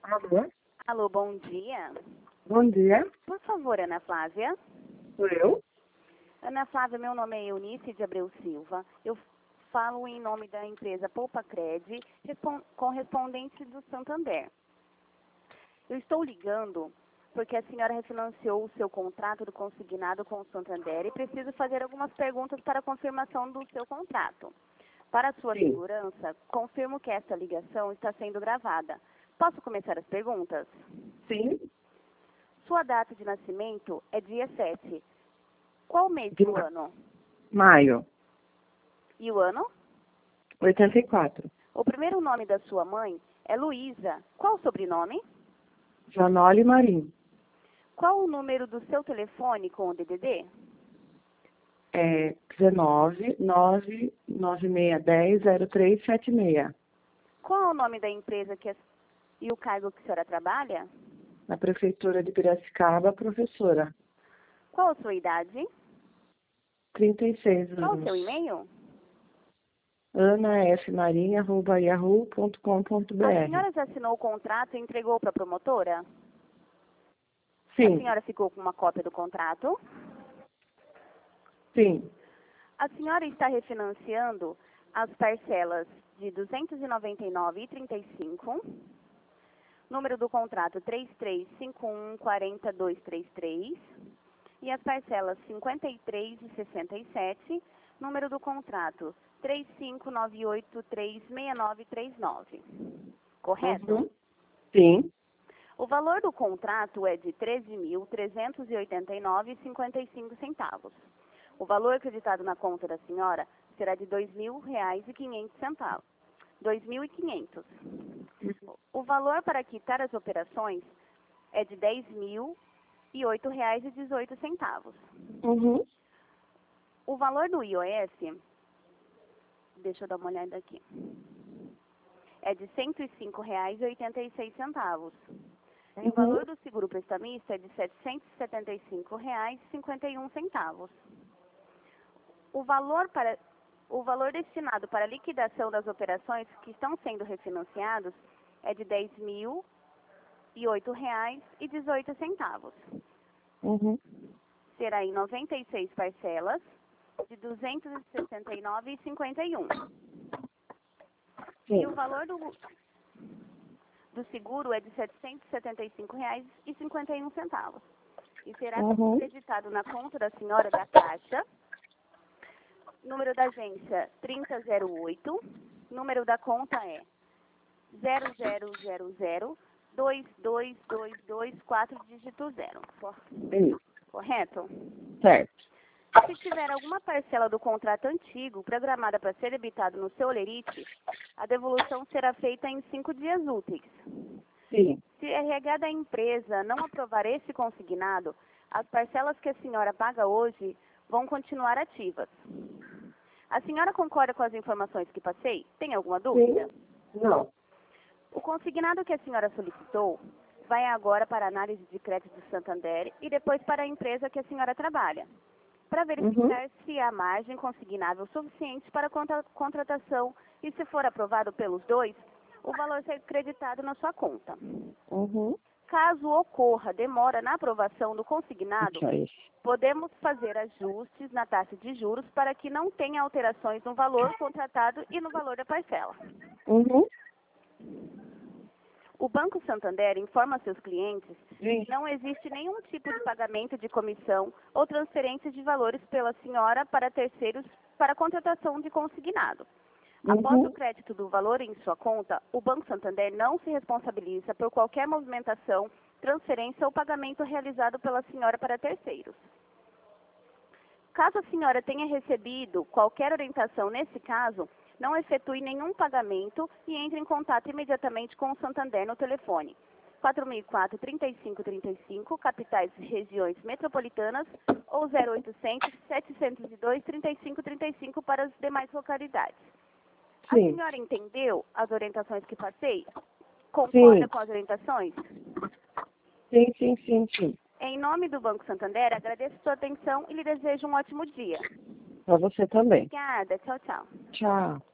Alô? Alô, bom dia. Bom dia. Por favor, Ana Flávia. Sou eu? Ana Flávia, meu nome é Eunice de Abreu Silva. Eu falo em nome da empresa Poupa Cred, correspondente do Santander. Eu estou ligando porque a senhora refinanciou o seu contrato do consignado com o Santander e preciso fazer algumas perguntas para a confirmação do seu contrato. Para a sua Sim. segurança, confirmo que esta ligação está sendo gravada. Posso começar as perguntas? Sim. Sua data de nascimento é dia 7. Qual mês De do ano? maio, E o ano? 84. O primeiro nome da sua mãe é Luísa. Qual o sobrenome? Janole Marim. Qual o número do seu telefone com o DDD? É 19 99610 0376. Qual é o nome da empresa e o cargo que a senhora trabalha? Na Prefeitura de Piracicaba, professora. Qual a sua idade? 36 Qual o anos. seu e-mail? anafmarinha@yahoo.com.br. A senhora já assinou o contrato e entregou para a promotora? A Sim. senhora ficou com uma cópia do contrato? Sim. A senhora está refinanciando as parcelas de R$ 299,35, número do contrato 335140-233, e as parcelas 53,67, número do contrato 3598-36939. Correto? Uhum. Sim. O valor do contrato é de R$ 13.389,55. O valor acreditado na conta da senhora será de R$ 2.000,500. 2.500. O valor para quitar as operações é de R$ 10.008,18. Uhum. O valor do IOF, deixa eu dar uma olhada aqui, é de R$ 105,86. E o valor do seguro prestamista é de R$ 775,51. O valor destinado para a liquidação das operações que estão sendo refinanciados é de R$ 10.008,18. Uhum. Será em 96 parcelas de R$ 269,51. Sim. E o valor do seguro é de R$ 775,51. E será acreditado na conta da senhora da Caixa, número da agência 3008, número da conta é 0000222224 dígito 0. Sim. Correto? Certo. Se tiver alguma parcela do contrato antigo programada para ser debitado no seu olerite, a devolução será feita em 5 dias úteis. Sim. Se a RH da empresa não aprovar esse consignado, as parcelas que a senhora paga hoje vão continuar ativas. A senhora concorda com as informações que passei? Tem alguma dúvida? Sim. Não. O consignado que a senhora solicitou vai agora para a análise de crédito do Santander e depois para a empresa que a senhora trabalha, para verificar se há margem consignável suficiente para a contratação e, se for aprovado pelos dois, o valor ser creditado na sua conta. Uhum. Caso ocorra demora na aprovação do consignado, podemos fazer ajustes na taxa de juros para que não tenha alterações no valor contratado e no valor da parcela. Uhum. O Banco Santander informa a seus clientes Sim. que não existe nenhum tipo de pagamento de comissão ou transferência de valores pela senhora para terceiros para contratação de consignado. Após o crédito do valor em sua conta, o Banco Santander não se responsabiliza por qualquer movimentação, transferência ou pagamento realizado pela senhora para terceiros. Caso a senhora tenha recebido qualquer orientação nesse caso, não efetue nenhum pagamento e entre em contato imediatamente com o Santander no telefone 4004-3535, capitais e regiões metropolitanas, ou 0800-702-3535 para as demais localidades. A Sim. senhora entendeu as orientações que passei? Concorda com as orientações? Sim. Em nome do Banco Santander, agradeço sua atenção e lhe desejo um ótimo dia. Para você também. Obrigada. Tchau, tchau. Tchau.